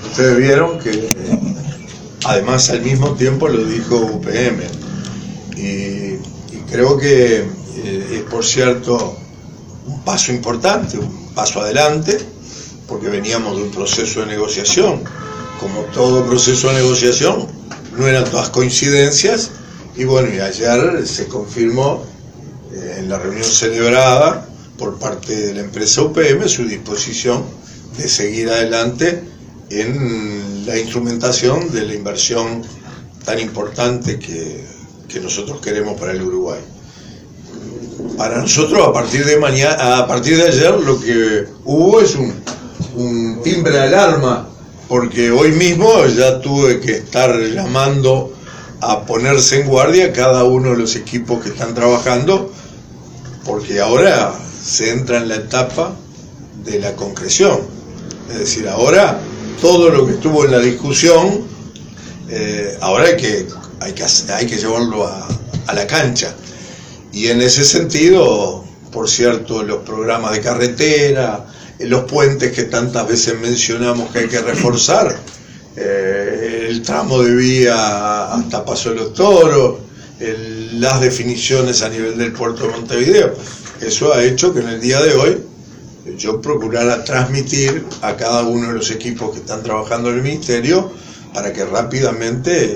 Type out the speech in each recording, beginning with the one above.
ustedes vieron que además al mismo tiempo lo dijo UPM y creo que es por cierto un paso importante, un paso adelante, porque veníamos de un proceso de negociación. Como todo proceso de negociación, no eran todas coincidencias, y bueno, y ayer se confirmó en la reunión celebrada por parte de la empresa UPM su disposición de seguir adelante en la instrumentación de la inversión tan importante que nosotros queremos para el Uruguay. Para nosotros, a partir de ayer, lo que hubo es un timbre de alarma, porque hoy mismo ya tuve que estar llamando a ponerse en guardia cada uno de los equipos que están trabajando, porque ahora se entra en la etapa de la concreción. Es decir, ahora todo lo que estuvo en la discusión, ahora hay que llevarlo a la cancha. Y en ese sentido, por cierto, los programas de carretera, los puentes que tantas veces mencionamos que hay que reforzar, el tramo de vía hasta Paso de los Toros, las definiciones a nivel del puerto de Montevideo, eso ha hecho que en el día de hoy yo procurara transmitir a cada uno de los equipos que están trabajando en el Ministerio para que rápidamente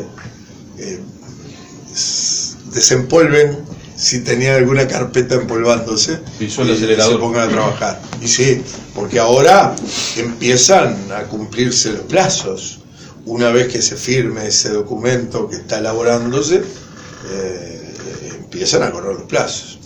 desempolven si tenía alguna carpeta empolvándose y se pongan a trabajar. Y sí, porque ahora empiezan a cumplirse los plazos. Una vez que se firme ese documento que está elaborándose, empiezan a correr los plazos.